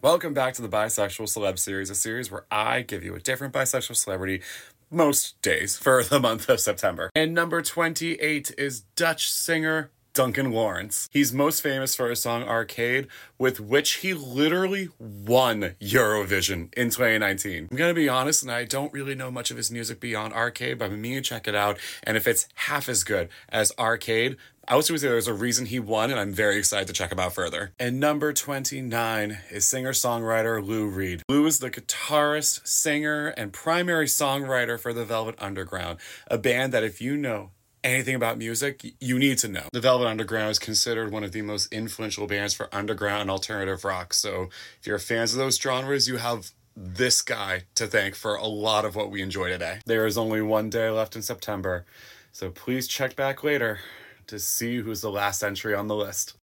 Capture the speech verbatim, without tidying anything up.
Welcome back to the Bisexual Celeb Series, a series where I give you a different bisexual celebrity most days for the month of September. And number twenty-eight is Dutch singer Duncan Lawrence. He's most famous for his song Arcade, with which he literally won Eurovision in twenty nineteen. I'm gonna be honest, and I don't really know much of his music beyond Arcade, but I'm meaning to check it out, and if it's half as good as Arcade, I was going to say there's a reason he won, and I'm very excited to check him out further. And number twenty-nine is singer-songwriter Lou Reed. Lou is the guitarist, singer, and primary songwriter for the Velvet Underground, a band that if you know anything about music, you need to know. The Velvet Underground is considered one of the most influential bands for underground and alternative rock, so if you're fans of those genres, you have this guy to thank for a lot of what we enjoy today. There is only one day left in September, so please check back later to see who's the last entry on the list.